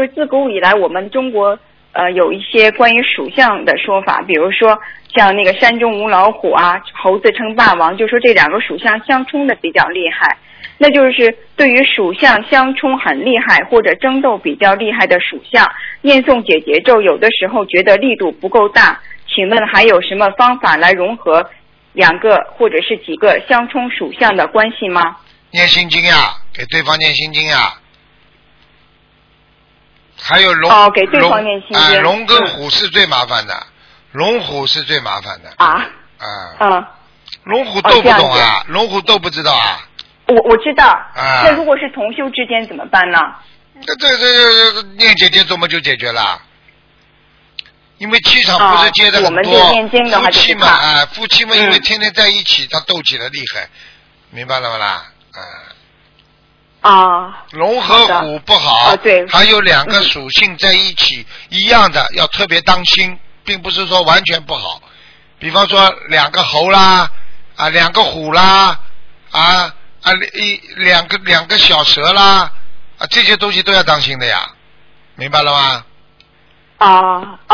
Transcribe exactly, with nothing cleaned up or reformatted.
说自古以来我们中国呃有一些关于属相的说法，比如说像那个山中无老虎啊，猴子称霸王，就说这两个属相相冲的比较厉害。那就是对于属相相冲很厉害或者争斗比较厉害的属相，念诵解结咒有的时候觉得力度不够大，请问还有什么方法来融合两个或者是几个相冲属相的关系吗？ 念心经呀，给对方念心经呀。还有龙哦，给对方念心经。 啊、龙跟虎是最麻烦的，龙虎是最麻烦的。 啊。 啊。 嗯。 龙虎斗不懂啊？哦、龙虎斗不知道啊？ 我我知道。 啊。 那如果是同修之间怎么办呢？ 这这这这念姐姐咒嘛就解决了。因为气场不是接的很多， 哦、我们这念经的话夫妻们啊，夫妻们因为天天在一起，他、嗯、斗起来厉害，明白了吗啦？啊。 啊。 龙和虎不好。 啊，对。 还有两个属性在一起，嗯、一样的要特别当心，并不是说完全不好。比方说两个猴啦，啊，两个虎啦，啊啊一两个两个小蛇啦，啊这些东西都要当心的呀，明白了吗？ 啊。